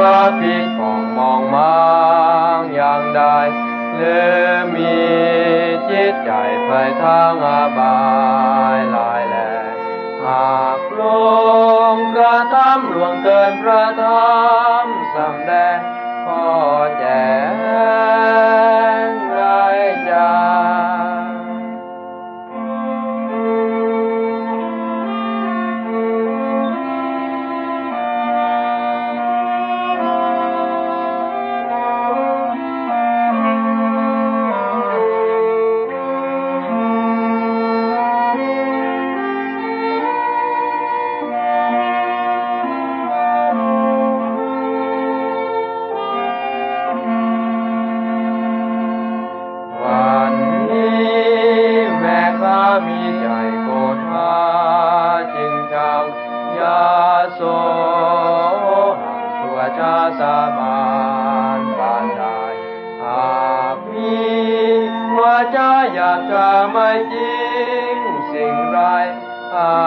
ระพิษผ่องมองมางอย่างใดหรือมีจิตใจไปทางอบายลายแลหากลงกระทำล่วงเกินพระธรรมสำแดงพอแจ้งไรจามีใจโกธาจริงจังยาโสหังตัวชาสามานบานใดหากมีวาจาอยากจะไม่จริงสิ่งไร